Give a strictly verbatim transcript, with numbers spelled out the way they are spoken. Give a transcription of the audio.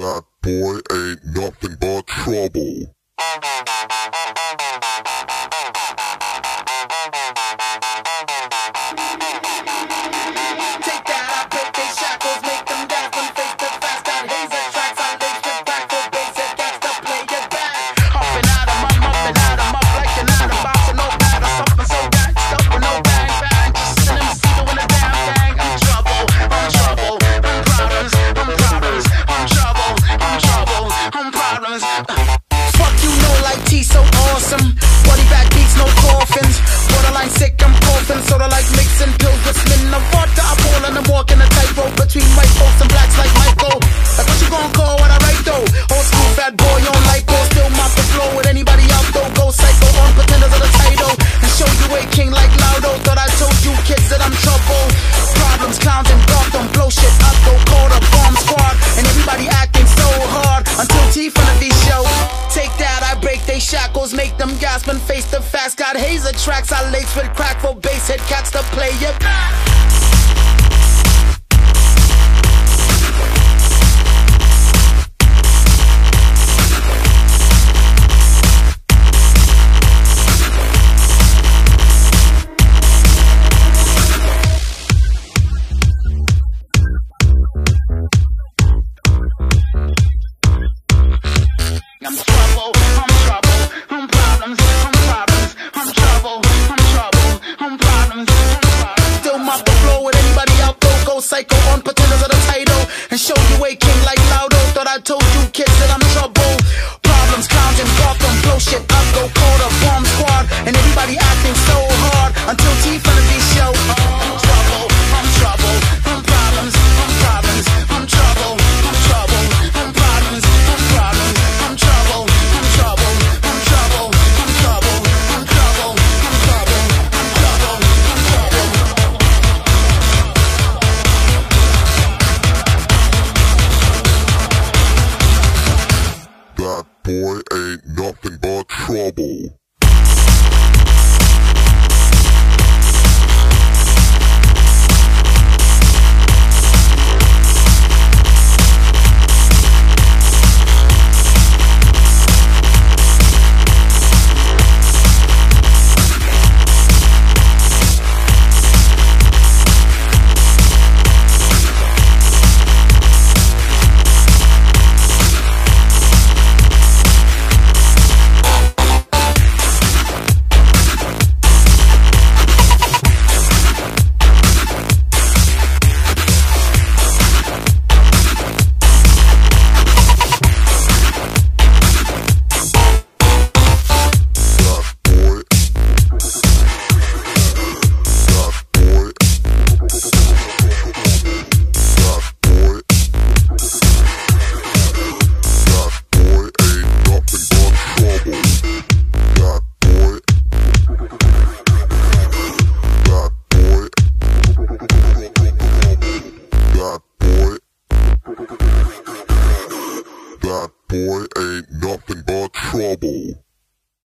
That boy ain't nothing but trouble. Take that, I break they shackles, make them dance when face to face. Got hazer tracks, I lace with back for basic, that's to play it back. Up and at 'em, I'm up and at 'em, up like an atom, bouncing no batter, something so gangsta stuff with no bang bang. Just an M C doing a damn thing. I'm trouble, I'm trouble, I'm problems, I'm problems, I'm trouble, I'm trouble, I'm problems. Fuck you know like T so awesome. Body bag beats, no coffins. Borderline sick, I'm coughing. Sorta like mixing pills with spin of vodka. I pull and I'm walking a tightrope between white folks and blacks like Michael. Like what you gon' call what I write though? Old school fat boy on Lyco. Still mop the floor with anybody out though. Go psycho on pretenders of the title. And show you a king like Laudo. Thought I told you kids that I'm trouble. Problems, clowns and Gotham. Blow shit up, go call the bomb squad. And everybody acting so hard until T front of these shows. Take that, I break they shackles, make them gasp and face the facts. Got hazer tracks, I lace with crack for bass head cats to play it back. I'm trouble, I'm trouble, I'm problems, I'm problems, I'm trouble, I'm trouble, I'm problems, I'm problems. Still mop the floor with anybody out though. Go psycho on pretenders of the title. And show you a king like Laudo. Thought I told you kids that I'm trouble. Problems, clowns and Gotham. Blow shit up, go call the bomb squad. And everybody acting so hard until T front of these shows. I'm trouble, I'm trouble, I'm problems, I'm problems, I'm trouble, I'm trouble, I'm problems, I'm problems. I'm trouble, I'm trouble, I'm trouble, I'm trouble, I'm trouble, I'm trouble, I'm trouble, I'm trouble. That boy ain't nothing but trouble. That boy ain't nothing but trouble.